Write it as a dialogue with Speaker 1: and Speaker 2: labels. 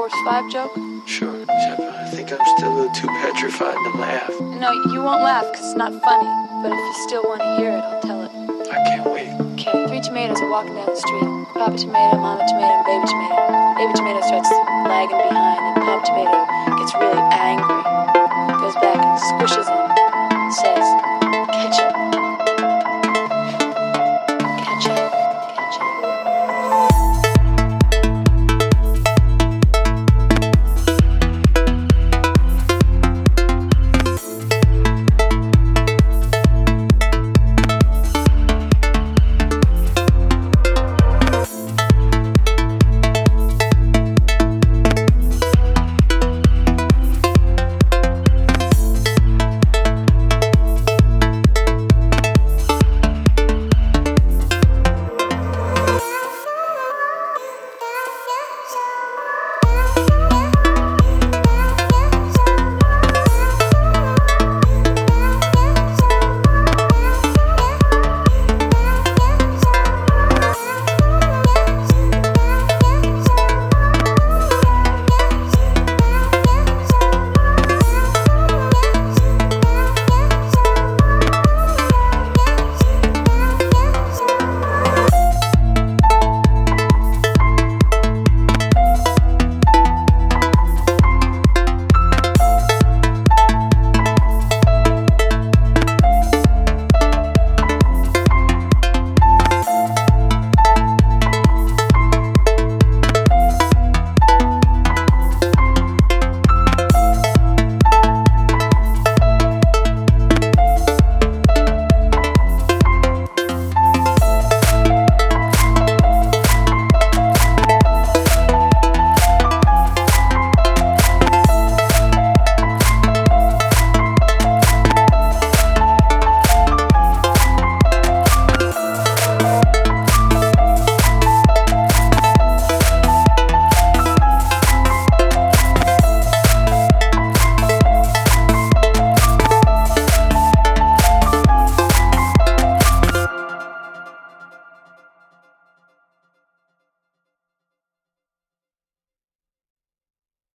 Speaker 1: Force 5 joke?
Speaker 2: Sure, Chef. I think I'm still a little too petrified to laugh.
Speaker 1: No, you won't laugh because it's not funny. But if you still want to hear it, I'll tell it.
Speaker 2: I can't wait.
Speaker 1: Okay, 3 tomatoes are walking down the street. Papa tomato, Mama tomato, and baby tomato. Baby tomato starts lagging behind, and Papa tomato gets really